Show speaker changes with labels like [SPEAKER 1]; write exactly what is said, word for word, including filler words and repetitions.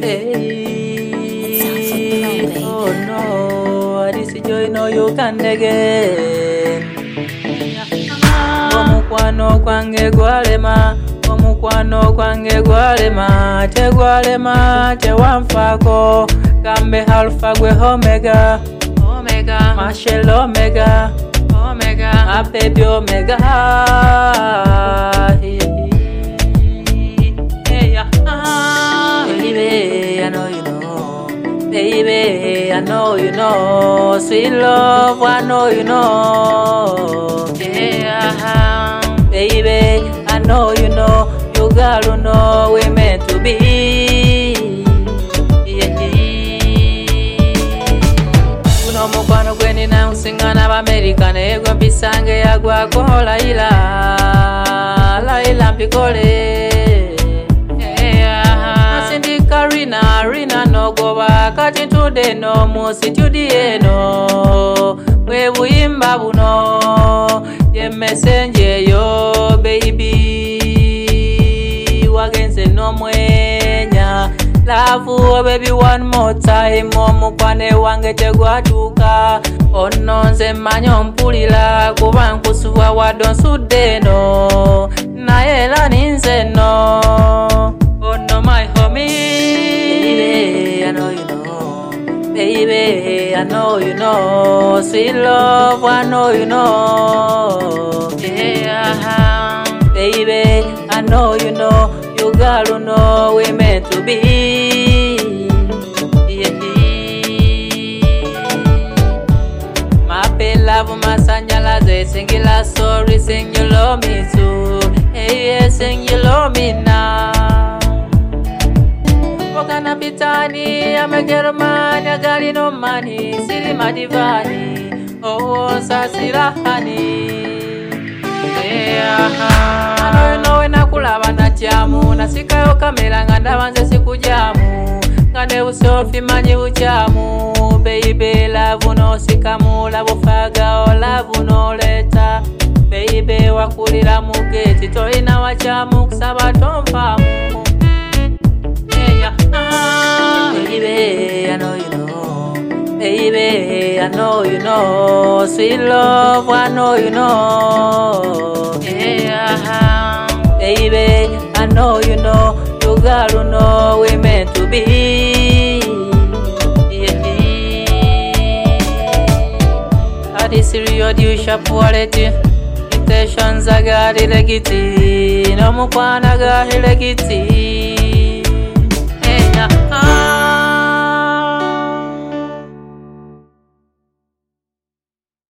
[SPEAKER 1] Hey, oh no, this is joy no you can again. Omukwano kwange gwalema, omukwano kwange gwalema, te gwalema te wanfako, kambe alpha gwe omega, omega, Marshall omega, omega, my baby omega. Baby, I know you know. Baby, I know you know. Sweet love, I know you know. Yeah, baby, I know you know. You gotta know we meant to be. Yeah. Uno mukwano gweni na usingana ba America ne gwa bisange ya gwa ko Laila. Laila mpikole. Karina, Rina no go back at today no more situdi no. We wimba buno, ye messenger yo baby. Wagense no mwenya. Love baby one more time. Momu kwane wange te gwatuka. Ononze manyo mpulila kubankusuwa wadon sude no. Na yela ninze no. Oh no my homie. Baby, I know you know. Baby, I know you know. Sweet love, I know you know. Yeah, baby, I know you know. You gotta know we meant to be. Yeah. My love, my sanyala, they sing you love sorry, sing you love me too. Hey, yeah, sing you love me now. Wakana pitani, I'm a girl man, I got no money, silly my divani, oh, sasira honey. Yeah, I know you know when I kulaba na jamu, na sika yo kamera nganda wanze siku jamu, ngande usofi manyi ujamu, baby love no sikamu, love faga o love no leta, baby wakulira mugeti, toina wajamu kusaba tomfamu. Baby, I know you know. Baby, I know you know. Sweet love, I know you know. Yeah, baby, I know you know. You gotta know we meant to be. Yeah. Adi serious you sharp quality. Intentions I got it legiti. No mukwana got it legiti.